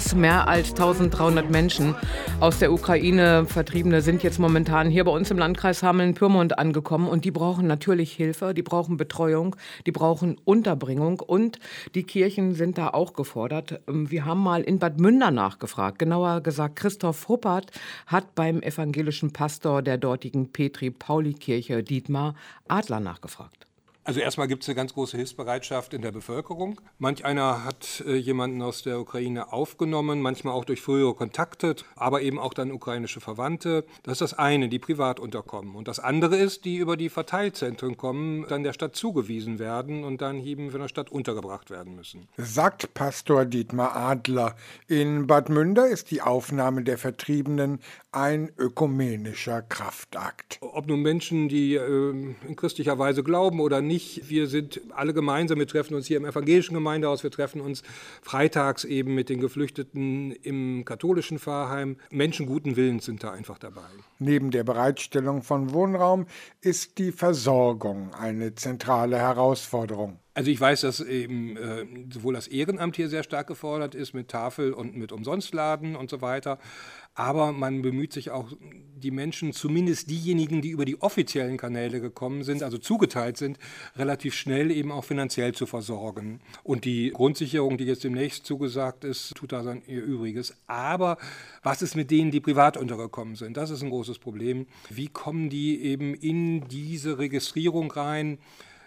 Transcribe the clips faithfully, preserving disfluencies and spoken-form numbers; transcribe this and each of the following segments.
Schluss. Mehr als dreizehnhundert Menschen aus der Ukraine, Vertriebene, sind jetzt momentan hier bei uns im Landkreis Hameln-Pyrmont angekommen. Und die brauchen natürlich Hilfe, die brauchen Betreuung, die brauchen Unterbringung. Und die Kirchen sind da auch gefordert. Wir haben mal in Bad Münder nachgefragt. Genauer gesagt, Christoph Huppert hat beim evangelischen Pastor der dortigen Petri-Pauli-Kirche, Dietmar Adler, nachgefragt. Also erstmal gibt es eine ganz große Hilfsbereitschaft in der Bevölkerung. Manch einer hat äh, jemanden aus der Ukraine aufgenommen, manchmal auch durch frühere Kontakte, aber eben auch dann ukrainische Verwandte. Das ist das eine, die privat unterkommen. Und das andere ist, die über die Verteilzentren kommen, dann der Stadt zugewiesen werden und dann eben von der Stadt untergebracht werden müssen. Sagt Pastor Dietmar Adler. In Bad Münder ist die Aufnahme der Vertriebenen ein ökumenischer Kraftakt. Ob nun Menschen, die äh, in christlicher Weise glauben oder nicht, wir sind alle gemeinsam, wir treffen uns hier im evangelischen Gemeindehaus, wir treffen uns freitags eben mit den Geflüchteten im katholischen Pfarrheim. Menschen guten Willens sind da einfach dabei. Neben der Bereitstellung von Wohnraum ist die Versorgung eine zentrale Herausforderung. Also ich weiß, dass eben äh, sowohl das Ehrenamt hier sehr stark gefordert ist mit Tafel und mit Umsonstladen und so weiter. Aber man bemüht sich auch, die Menschen, zumindest diejenigen, die über die offiziellen Kanäle gekommen sind, also zugeteilt sind, relativ schnell eben auch finanziell zu versorgen. Und die Grundsicherung, die jetzt demnächst zugesagt ist, tut da sein ihr Übriges. Aber was ist mit denen, die privat untergekommen sind? Das ist ein großes Problem. Wie kommen die eben in diese Registrierung rein?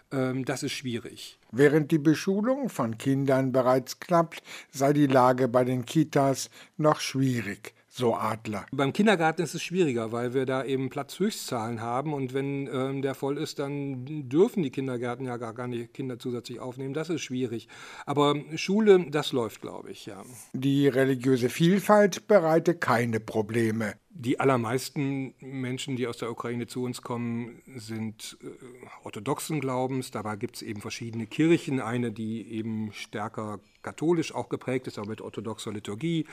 Das ist schwierig. Während die Beschulung von Kindern bereits klappt, sei die Lage bei den Kitas noch schwierig, so Adler. Beim Kindergarten ist es schwieriger, weil wir da eben Platzhöchstzahlen haben und wenn ähm, der voll ist, dann dürfen die Kindergärten ja gar, gar nicht Kinder zusätzlich aufnehmen. Das ist schwierig. Aber Schule, das läuft, glaube ich, ja. Die religiöse Vielfalt bereite keine Probleme. Die allermeisten Menschen, die aus der Ukraine zu uns kommen, sind äh, orthodoxen Glaubens. Dabei gibt es eben verschiedene Kirchen. Eine, die eben stärker katholisch auch geprägt ist, aber mit orthodoxer Liturgie.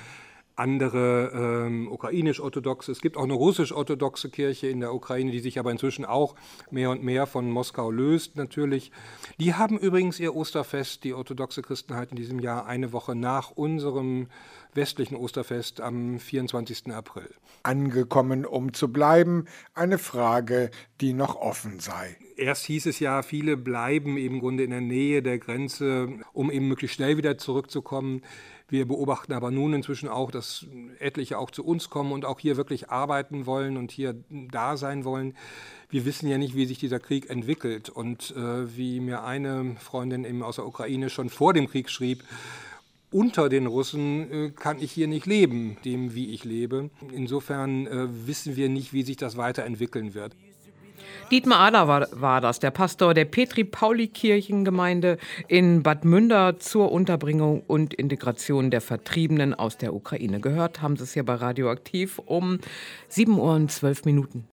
Andere ähm, ukrainisch-orthodoxe. Es gibt auch eine russisch-orthodoxe Kirche in der Ukraine, die sich aber inzwischen auch mehr und mehr von Moskau löst natürlich. Die haben übrigens ihr Osterfest, die orthodoxe Christenheit in diesem Jahr, eine Woche nach unserem westlichen Osterfest am vierundzwanzigsten April. Angekommen, um zu bleiben, eine Frage, die noch offen sei. Erst hieß es ja, viele bleiben eben im Grunde in der Nähe der Grenze, um eben möglichst schnell wieder zurückzukommen. Wir beobachten aber nun inzwischen auch, dass etliche auch zu uns kommen und auch hier wirklich arbeiten wollen und hier da sein wollen. Wir wissen ja nicht, wie sich dieser Krieg entwickelt. Und äh, wie mir eine Freundin eben aus der Ukraine schon vor dem Krieg schrieb, unter den Russen äh, kann ich hier nicht leben, dem wie ich lebe. Insofern äh, wissen wir nicht, wie sich das weiterentwickeln wird. Dietmar Adler war, war das, der Pastor der Petri-Pauli-Kirchengemeinde in Bad Münder zur Unterbringung und Integration der Vertriebenen aus der Ukraine. Gehört haben Sie es hier bei Radioaktiv um sieben Uhr und zwölf Minuten.